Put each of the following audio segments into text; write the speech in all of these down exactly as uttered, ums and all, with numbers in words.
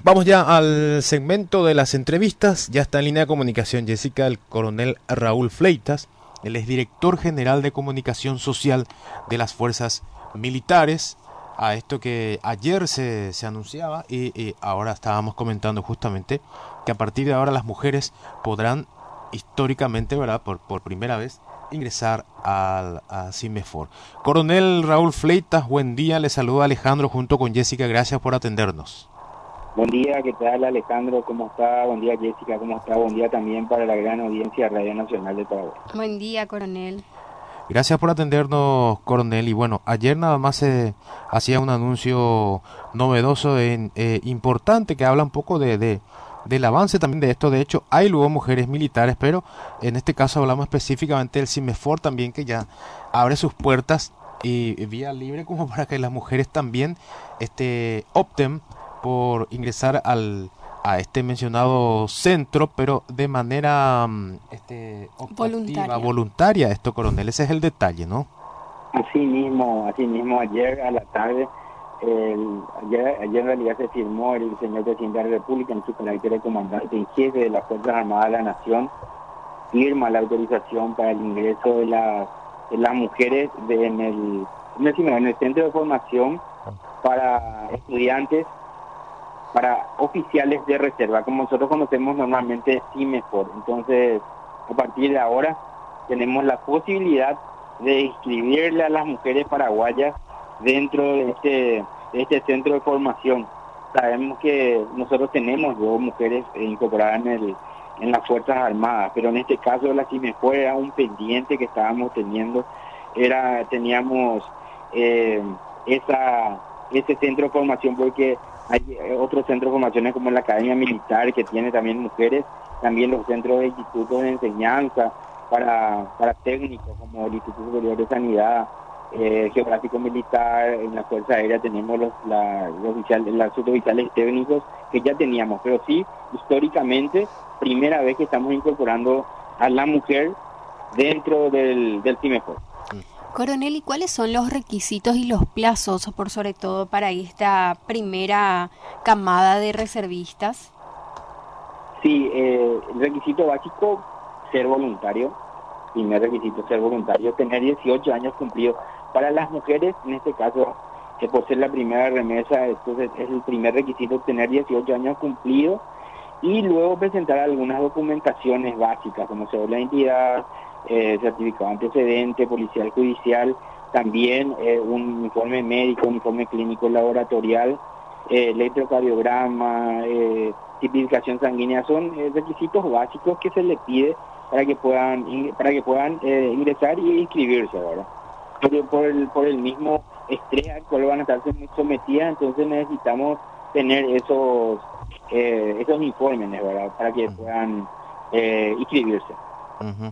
Vamos ya al segmento de las entrevistas. Ya está en línea de comunicación Jessica, el coronel Raúl Fleitas. Él es director general de comunicación social de las fuerzas militares. A esto que ayer se, se anunciaba y, y ahora estábamos comentando justamente que a partir de ahora las mujeres podrán históricamente, ¿verdad?, por, por primera vez ingresar al a CIMEFOR. Coronel Raúl Fleitas, buen día. Le saluda Alejandro junto con Jessica. Gracias por atendernos. Buen día, ¿qué tal Alejandro? ¿Cómo está? Buen día Jessica, ¿cómo está? Buen día también para la gran audiencia de Radio Nacional de Paraguay. Buen día, coronel. Gracias por atendernos, coronel. Y bueno, ayer nada más se hacía un anuncio novedoso, e, eh, importante, que habla un poco de, de del avance también de esto. De hecho, hay luego mujeres militares, pero en este caso hablamos específicamente del CIMEFOR también, que ya abre sus puertas y, y vía libre como para que las mujeres también este, opten por ingresar al a este mencionado centro, pero de manera este, voluntaria. voluntaria, esto, coronel. Ese es el detalle, ¿no? Así mismo, así mismo, ayer a la tarde, el, ayer, ayer en realidad se firmó el señor presidente de la República en su carácter de comandante en jefe de las Fuerzas Armadas de la Nación, firma la autorización para el ingreso de, la, de las mujeres de, en, el, en, el, en el centro de formación para estudiantes, para oficiales de reserva, como nosotros conocemos normalmente CIMEFOR. Entonces, a partir de ahora, tenemos la posibilidad de inscribirle a las mujeres paraguayas dentro de este, de este centro de formación. Sabemos que nosotros tenemos dos mujeres incorporadas en, el, en las Fuerzas Armadas, pero en este caso la CIMEFOR era un pendiente que estábamos teniendo, era teníamos eh, esa, ese centro de formación porque hay otros centros de formaciones como la Academia Militar, que tiene también mujeres, también los centros de institutos de enseñanza para, para técnicos, como el Instituto Superior de Sanidad, eh, Geográfico Militar. En la Fuerza Aérea tenemos los, la, los, oficiales, los suboficiales técnicos que ya teníamos, pero sí, históricamente, primera vez que estamos incorporando a la mujer dentro del, del CIMEFOR. Coronel, ¿y cuáles son los requisitos y los plazos, por sobre todo para esta primera camada de reservistas? Sí, eh, el requisito básico, ser voluntario. Primer requisito, ser voluntario, tener dieciocho años cumplidos. Para las mujeres, en este caso, que por ser la primera remesa, entonces es el primer requisito, tener dieciocho años cumplidos, y luego presentar algunas documentaciones básicas, como cédula de identidad, Eh, certificado antecedente, policial judicial, también eh, un informe médico, un informe clínico laboratorial, eh, electrocardiograma, eh, tipificación sanguínea. Son eh, requisitos básicos que se le pide para que puedan para que puedan eh, ingresar y inscribirse, ¿verdad? Pero por el por el mismo estrés al cual van a estar sometidas, entonces necesitamos tener esos eh, esos informes, ¿verdad?, para que puedan eh, inscribirse. Uh-huh.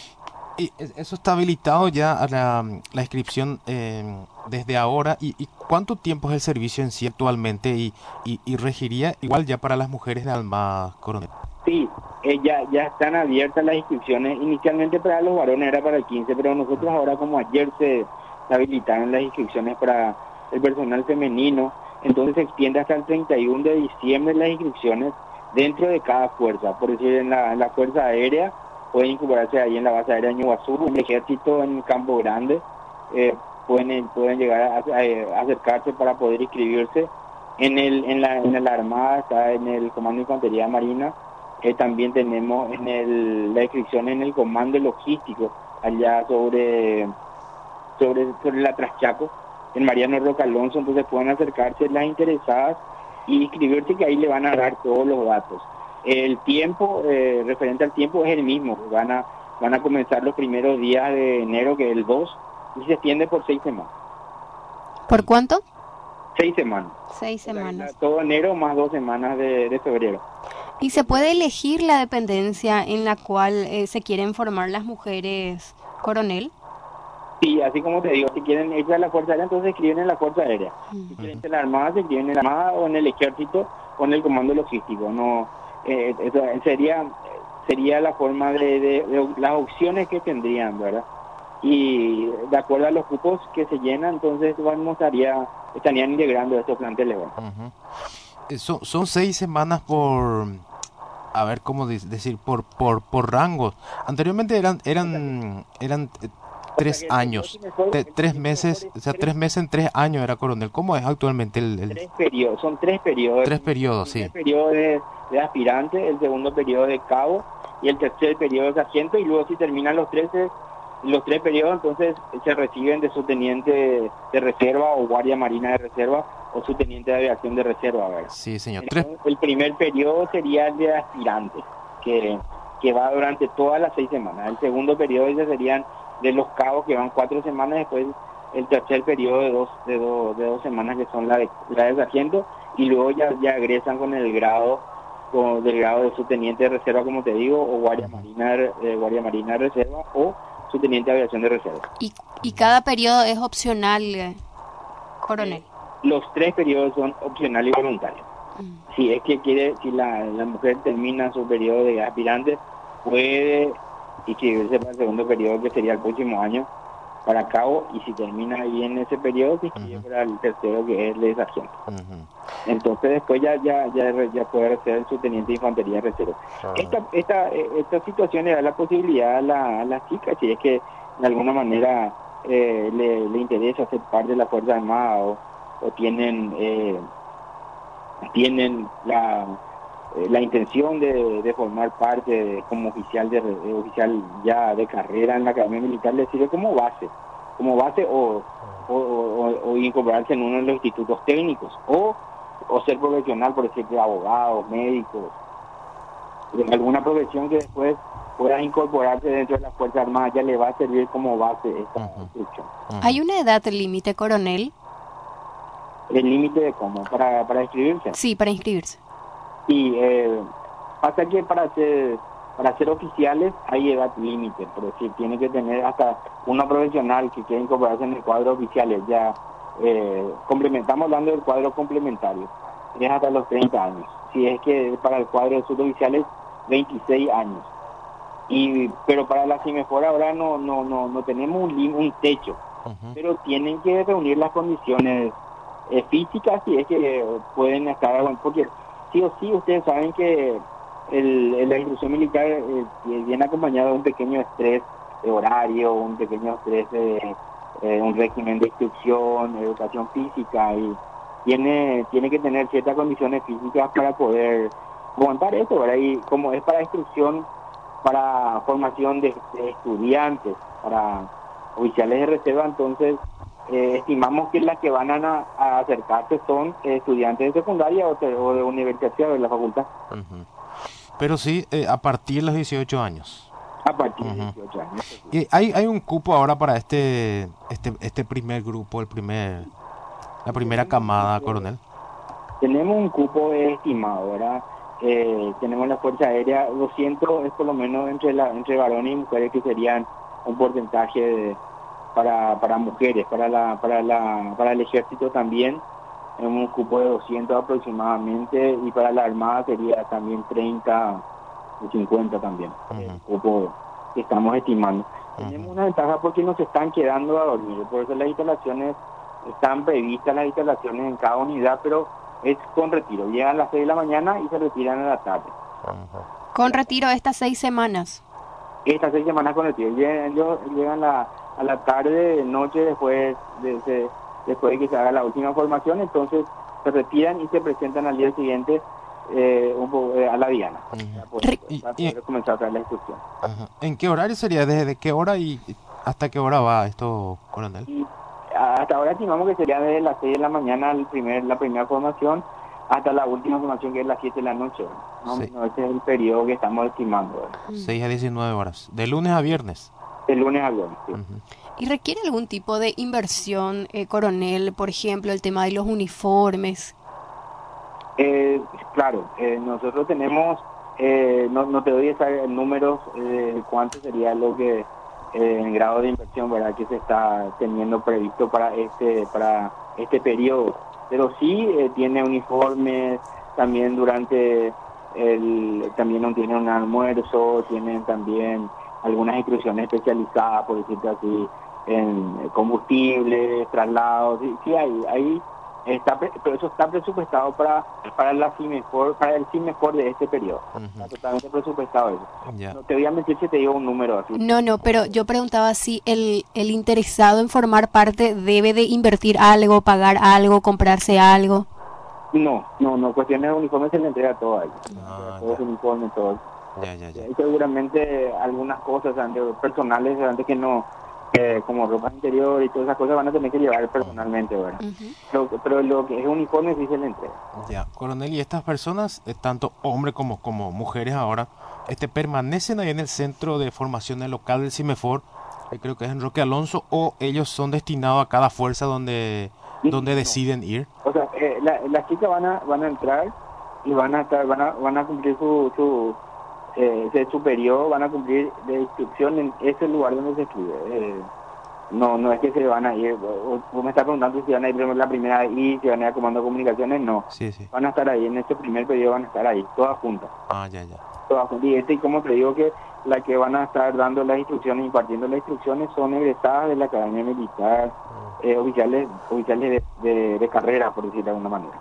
Y eso está habilitado ya a la, la inscripción eh, desde ahora. ¿Y, ¿Y cuánto tiempo es el servicio en sí actualmente? Y, y, y regiría igual ya para las mujeres de Alma, coronel. Sí, eh, ya, ya están abiertas las inscripciones. Inicialmente para los varones era para el quince, pero nosotros ahora, como ayer se, se habilitaron las inscripciones para el personal femenino, entonces se extiende hasta el treinta y uno de diciembre las inscripciones dentro de cada fuerza. Por decir, en la, en la Fuerza Aérea, pueden incorporarse ahí en la base aérea de Ñuazú, en el Ejército en Campo Grande, eh, pueden pueden llegar a, a, a acercarse para poder inscribirse. En el en la en la Armada está en el Comando de Infantería Marina, eh, también tenemos en el la inscripción en el Comando Logístico, allá sobre sobre sobre la Traschaco, en Mariano Roca Alonso. Entonces pueden acercarse las interesadas y inscribirse, que ahí le van a dar todos los datos. El tiempo, eh, referente al tiempo, es el mismo. Van a van a comenzar los primeros días de enero, que es el dos, y se extiende por seis semanas. ¿Por cuánto? Seis semanas. Seis semanas. O sea, todo enero más dos semanas de, de febrero. ¿Y se puede elegir la dependencia en la cual eh, se quieren formar las mujeres, coronel? Sí, así como te digo, si quieren irse a la Fuerza Aérea, entonces se inscriben en la Fuerza Aérea. Uh-huh. Si quieren irse a la Armada, se inscriben en la Armada, o en el Ejército, o en el Comando Logístico. No, eh, eso sería sería la forma de, de, de las opciones que tendrían, ¿verdad? Y de acuerdo a los cupos que se llenan, entonces vamos estaría estarían integrando estos planteles. Uh-huh. Eh, Son, son seis semanas por, a ver cómo de- decir, por, por, por rango. Anteriormente eran, eran, eran eh, O sea tres que el periodo años, semestral, Te- el tres periodo semestral meses, es o sea, tres, tres meses en tres años era coronel. ¿Cómo es actualmente el, el tres periodos, son tres periodos. tres El, el periodos? primer Sí. periodo de, de aspirante, el segundo periodo de cabo y el tercer periodo de sargento, y luego si terminan los tres, los tres periodos, entonces se reciben de subteniente de reserva o guardia marina de reserva o subteniente de aviación de reserva, ¿verdad? Sí, señor. Tres. Entonces, el primer periodo sería el de aspirante, que, que va durante todas las seis semanas. El segundo periodo ya serían de los cabos, que van cuatro semanas. Después el tercer periodo de dos, de dos, de dos semanas, que son la de, la de sargento, y luego ya, ya egresan con el grado, con el grado de subteniente de reserva, como te digo, o guardia marina, eh, guardia marina de reserva, o subteniente de aviación de reserva. Y, y cada periodo es opcional, eh, coronel. Los tres periodos son opcionales y voluntarios. Mm. Si es que quiere, si la, la mujer termina su periodo de aspirante, puede inscribirse para el segundo periodo, que sería el próximo año, para cabo, y si termina bien ese periodo, se inscribe Ujú. para el tercero, que es el de sargento. Ujú. Entonces después ya ya ya, ya puede ser el subteniente de infantería de reserva. Ah. Esta esta eh, esta situación le da la posibilidad a la, a las chicas, si es que de alguna manera eh, le, le interesa ser parte de la Fuerza Armada, o, o tienen eh, tienen la eh, la intención de, de formar parte de- como oficial de, re- oficial ya de carrera en la Academia Militar, le sirve como base, como base o, o, o- o incorporarse en uno de los institutos técnicos, o, o ser profesional, por ejemplo, abogados, médicos, de alguna profesión que después pueda incorporarse dentro de la Fuerza Armada. Ya le va a servir como base esta Ujú. instrucción. Ujú. ¿Hay una edad límite, coronel? El límite de cómo, para, para inscribirse. Sí, para inscribirse. Y eh, pasa que para ser para ser oficiales hay edad límite, pero si tiene que tener hasta uno profesional que quiera incorporarse en el cuadro oficiales, ya eh, complementamos hablando del cuadro complementario, es hasta los treinta años. Si es que para el cuadro de suboficiales, veintiséis años. Y pero para la CIMEFOR ahora no no no no tenemos un, lim- un techo, Ujú. pero tienen que reunir las condiciones eh, físicas, si es que eh, pueden estar, bueno, porque sí o sí ustedes saben que el, el- la instrucción militar eh, viene acompañado de un pequeño estrés de horario, un pequeño estrés de eh, un régimen de instrucción, educación física, y tiene tiene que tener ciertas condiciones físicas para poder aguantar eso, ¿verdad? Y como es para instrucción, para formación de, de estudiantes, para oficiales de reserva, entonces eh, estimamos que las que van a, a acercarse son eh, estudiantes de secundaria o, de- o de universidad o de la facultad, Ujú. Pero sí, eh, a partir de los dieciocho años. a partir de Ujú. dieciocho años. eso sí. Y hay, hay un cupo ahora para este, este, este primer grupo, el primer, la primera Tenemos un camada, cupo, coronel. tenemos un cupo estimado, ¿verdad? Eh, tenemos la Fuerza Aérea, doscientos es por lo menos entre la entre varones y mujeres, que serían un porcentaje de- para para mujeres, para la para la para el ejército también, en un cupo de doscientos aproximadamente, y para la Armada sería también treinta o cincuenta también, el Ujú. cupo que estamos estimando. Ujú. Tenemos una ventaja porque nos están quedando a dormir, por eso las instalaciones están previstas, las instalaciones en cada unidad, pero es con retiro. Llegan a las seis de la mañana y se retiran a la tarde. Ujú. Con retiro estas seis semanas. Estas seis semanas con retiro. Llegan, ellos llegan la, a la tarde, noche, después de, de- después de que se haga la última formación, entonces se retiran y se presentan al día siguiente eh, un po- eh, a la Diana, Ujú. para poder, Re- Y- para y- poder comenzar a traer la instrucción. Ajá. ¿En qué horario sería? ¿Desde qué hora y hasta qué hora va esto, coronel? Y hasta ahora estimamos que sería desde las seis de la mañana el primer, la primera formación hasta la última formación, que es las siete de la noche, ¿verdad? Más o Sí. menos ese es el periodo que estamos estimando, ¿verdad? Mm. seis a diecinueve horas. De lunes a viernes. De lunes a viernes, sí. Ujú. ¿Y requiere algún tipo de inversión, eh, coronel? Por ejemplo, el tema de los uniformes. Eh, claro, eh, nosotros tenemos, eh, no, no te doy esa- números eh, cuánto sería lo que eh, en grado de inversión, ¿verdad?, que se está teniendo previsto para este para este periodo, pero sí eh, tiene uniformes también durante el también no tiene un almuerzo, tienen también algunas excursiones especializadas, por decirlo así, en combustible, traslados, sí, sí hay hay Está, pre- pero eso está presupuestado para para la CIMEFOR, para el CIMEFOR de este periodo. Ujú. Está totalmente presupuestado eso. Ya. No te voy a mentir si te digo un número así. No, no, pero yo preguntaba si el, el interesado en formar parte debe de invertir algo, pagar algo, comprarse algo. No, no, no, cuestiones de uniforme se le entrega todo a ellos. Ah, Todo ya. ese uniforme, todo. Ya, ya, ya. Y seguramente algunas cosas antes, personales antes que no, que como ropa interior y todas esas cosas van a tener que llevar personalmente, ¿verdad? Ujú. Lo- pero lo que es uniforme sí se le entrega. Ya, coronel, y estas personas, eh, tanto hombres como, como mujeres ahora, este, permanecen ahí en el centro de formación del local del CIMEFOR, que creo que es en Roque Alonso, o ellos son destinados a cada fuerza donde, donde No. deciden ir. O sea, eh, la- las chicas van a van a entrar y van a estar van a van a cumplir su su eh, ese superior, van a cumplir de instrucción en ese lugar donde se escribe. Eh, no no es que se van a ir. o- Vos me estás preguntando si van a ir la primera vez y si van a ir a comando de comunicaciones, no. Sí, sí. Van a estar ahí en este primer periodo, van a estar ahí todas juntas. Ah, ya, ya. Todas juntas. Y este, y como te digo que las que van a estar dando las instrucciones, impartiendo las instrucciones, son egresadas de la Academia Militar, eh, oficiales oficiales de, de, de carrera, por decirlo de alguna manera.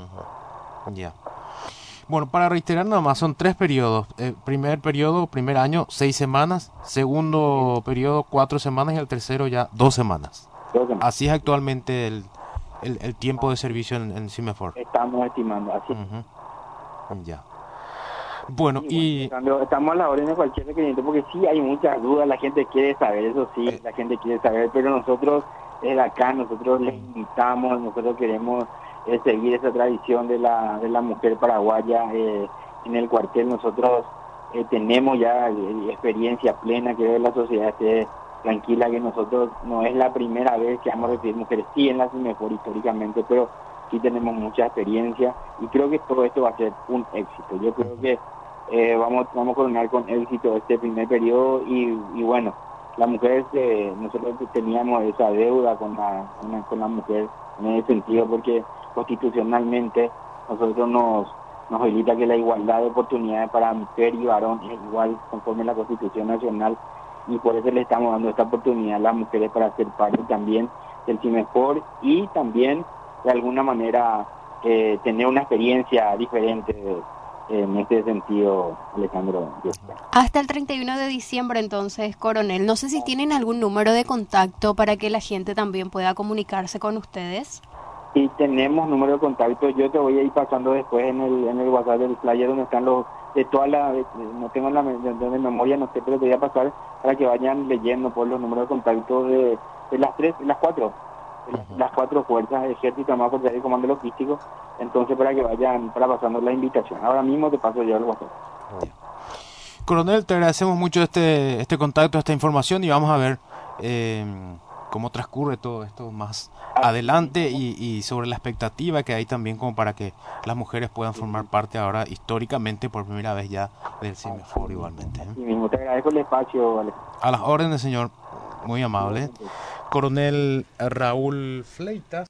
Ujú. Ya. Bueno, para reiterar nada más, son tres periodos. El primer periodo, primer año, seis semanas. Segundo periodo, cuatro semanas. Y el tercero ya, dos semanas. Entonces, Así es actualmente el, el, el tiempo de servicio en, en CIMEFOR. estamos estimando así. Ujú. Ya. Bueno, Y bueno, y... Alejandro, estamos a la orden de cualquier requerimiento porque sí hay muchas dudas, la gente quiere saber, eso sí, Eh. la gente quiere saber, pero nosotros desde acá, nosotros les invitamos, nosotros queremos eh, seguir esa tradición de la de la mujer paraguaya eh, en el cuartel. Nosotros eh, tenemos ya eh, experiencia plena, que la sociedad esté tranquila, que nosotros no es la primera vez que vamos a recibir mujeres, sí en la CIMEFOR históricamente, pero sí tenemos mucha experiencia y creo que todo esto va a ser un éxito. Yo creo que eh, vamos vamos a coronar con éxito este primer periodo y, y bueno, la mujer, eh, nosotros teníamos esa deuda con la, con la con la mujer en ese sentido porque constitucionalmente nosotros nos nos habilita que la igualdad de oportunidades para mujer y varón es igual conforme a la Constitución Nacional y por eso le estamos dando esta oportunidad a las mujeres para ser parte también del CIMEFOR y también de alguna manera eh, tener una experiencia diferente eh, en este sentido, Alejandro. Hasta el treinta y uno de diciembre, entonces, coronel, no sé si tienen algún número de contacto para que la gente también pueda comunicarse con ustedes. Y tenemos número de contacto, yo te voy a ir pasando después en el en el WhatsApp del flyer donde están los de toda la, de- no tengo la de, de memoria, no sé, pero te voy a pasar para que vayan leyendo por los números de contacto de, de las tres, de las cuatro, de las, las cuatro fuerzas, Ejército, Armado, Fuerza Aérea y Comando Logístico, entonces para que vayan, para pasando la invitación. Ahora mismo te paso yo el WhatsApp. Coronel, te agradecemos mucho este, este contacto, esta información y vamos a ver eh, cómo transcurre todo esto más adelante y, y sobre la expectativa que hay también como para que las mujeres puedan formar parte ahora históricamente por primera vez ya del CIMEFOR igualmente. ¿eh? Y mismo te agradezco el espacio, Alejandro. A las órdenes, señor, muy amable. Coronel Raúl Fleitas.